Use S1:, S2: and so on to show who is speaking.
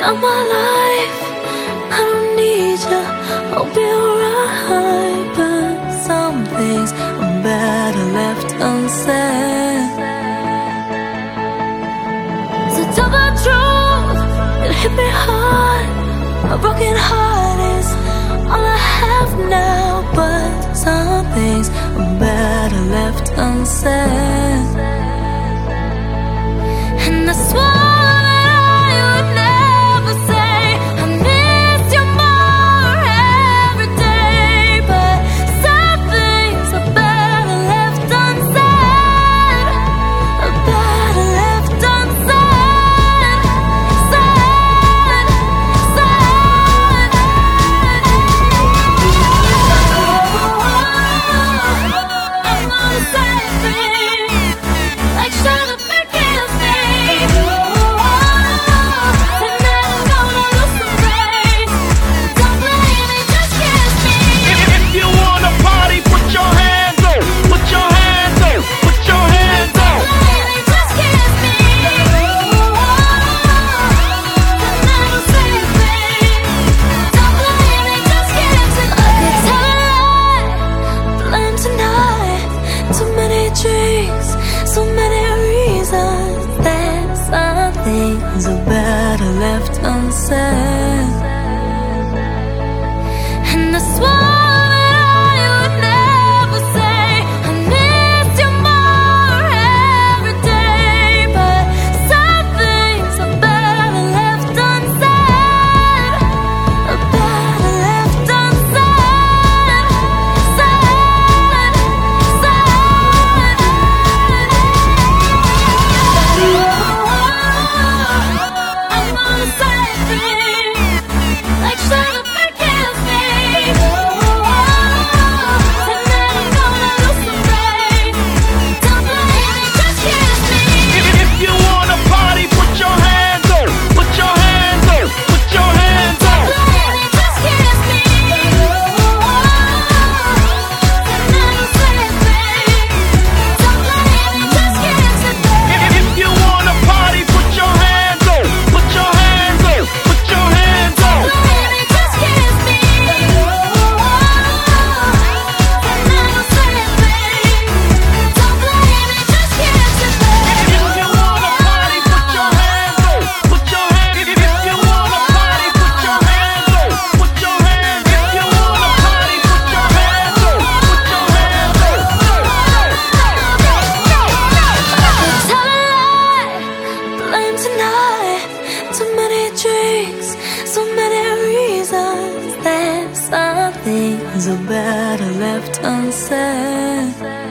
S1: You're my life, I don't need you, I'll be alright. But some things are better left unsaid. So tell the truth, it hit me hard. A broken heart is all I have now. But some things are better left unsaid. And I swore so many reasons that some things are better left unsaid. And I swore so many reasons that some things are better left unsaid.